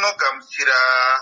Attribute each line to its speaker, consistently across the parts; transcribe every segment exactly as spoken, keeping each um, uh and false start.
Speaker 1: tinogamuchira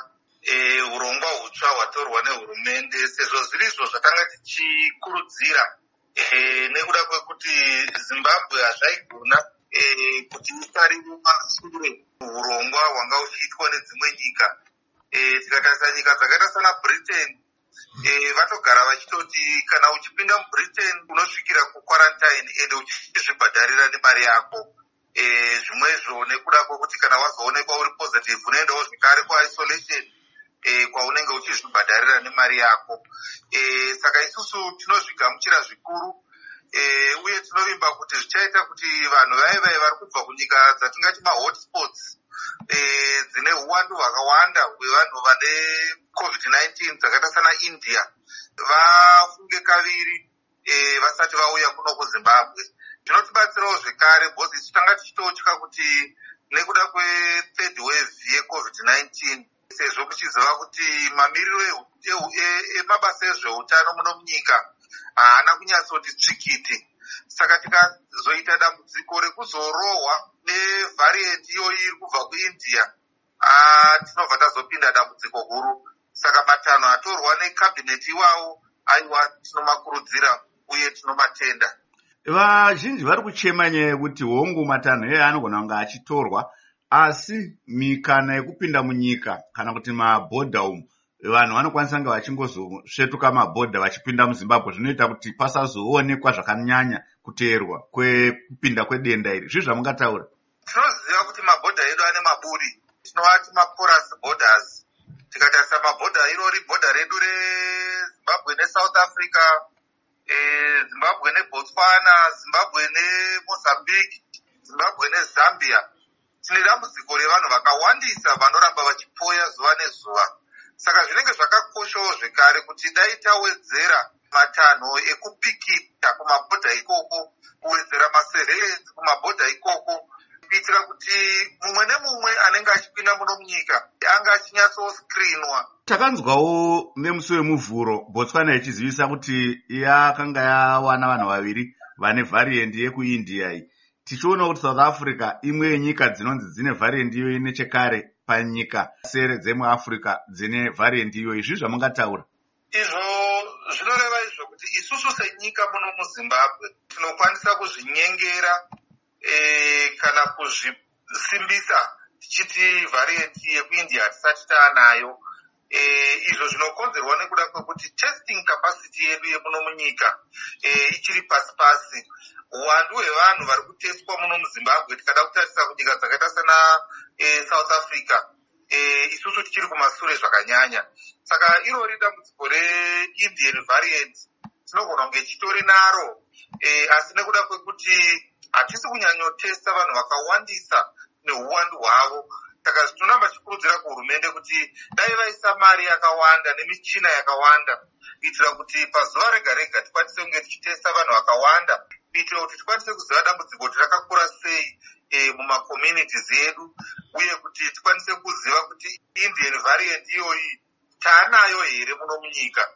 Speaker 1: e, urongwa hutsva hwatorwa nehurumende sezvo zviri izvo zvatanga tichikurudzira e, nekuda kwekuti Zimbabwe hazvaigona e, kuti isarire mashure urongwa hwanga uchiitwa nedzimwe nyika. E, tikatarisa nyika dzakaita sana Britain e, vatogara vachitoti kana uchipinda muBritain unosvikira kukwarantine ende uchizvibhadharira nemari yako. E, zvimwezvo nekuda kwekuti kana wazoonekwa uri positive unoendawo zvekare kuisolation e, kwaunenge uchizvibhadharira nemari yako. E, saka isusu tinozvigamuchira zvikuru e, uye tinovimba kuti zvichaita kuti vanhu vaive vari kubva kunyika dzatingati mahotspots e, dzine uwandu hwakawanda hwevanhu vane covid nineteen dzakaita sana India vafunge kaviri e, vasati vauya kuno kuZimbabwe. Zvinotibatsirawo zvekare bhozi isu tanga tichitotya kuti nekuda kwethird wave yecovid nineteen sezvo kuchiziva kuti mamiriro emabasa ezveutano muno munyika haana kunyatsoti tsvikiti. Saka tikazoita dambudziko rekuzorohwa nevhariyendi iyo iri kubva kuIndia tinobva tazopinda dambudziko huru. Saka matanho atorwa nekabhineti iwawo aiwa tinomakurudzira uye tinomatenda.
Speaker 2: Vazhinji vari kuchema nyaya yekuti hongu matanho iye anogona kunge achitorwa asi mikana yekupinda munyika kana kuti mabhodha umu vanhu vanokwanisa kunge vachingozosvetuka mabhodha vachipinda muZimbabwe, zvinoita kuti pasazoonekwa zvakanyanya kuteerwa kwekupinda kwedenda iri. Zvizvo zvamungataura?
Speaker 1: Tinoziva kuti mabhodha edu ane maburi, tinovati maporous borders. Tikatarisa mabhodha irori bhodha redu reZimbabwe neSouth Africa, e, Zimbabwe neBotswana, Zimbabwe neMozambique, Zimbabwe neZambia. Tine dambudziko revanhu vakawandisa vanoramba vachipoya zuva nezuva. Saka zvinenge zvakakoshawo zvekare kuti dai tawedzera matanho ekupikita kumabhodha ikoko, kuwedzera masurveillance kumabhodha ikoko, kuitira kuti mumwe nemumwe anenge achipinda muno munyika anga achinyatsoskrinwa.
Speaker 2: Takanzwawo nemusi wemuvhuro Botswana ichizivisa kuti yakanga yawana vanhu vaviri vane vhariyendi yekuIndia iyi. Tichiona kuti South Africa imwe yenyika dzinonzi dzine vhariyendi iyoyi nechekare panyika sere dzemuAfrica dzine vhariyendi iyoyi. Izvi zvamungataura?
Speaker 1: Izvo zvinoreva izvo kuti isusu senyika muno muZimbabwe tinokwanisa kuzvinyengera e, kana kuzvisimbisa tichiti vhariyendi yekuIndia hatisati taanayo. E, izvo zvinokonzerwa nekuda kwekuti testing capacity yedu yemuno munyika e, ichiri pasi pasi. Uwandu hwevanhu vari kutestwa muno muZimbabwe tikada kutarisa kunyika dzakaita sana e, South Africa e, isusu tichiri kumashure zvakanyanya. Saka irori dambudziko reIndian variant tinogona kunge chitori naro e, asi nekuda kwekuti hatisi kunyanyotesta vanhu vakawandisa neuwandu hwavo. Saka tinoramba tichikurudzira kuhurumende kuti dai vaisa mari yakawanda nemichina yakawanda kuitira kuti pazuva rega rega tikwanise kunge tichitesta vanhu vakawanda kuitira kuti tikwanise kuziva dambudziko kuti rakakura sei e, mumakommunities edu uye kuti tikwanise kuziva kuti Indian variant iyoyi taanayo here muno munyika.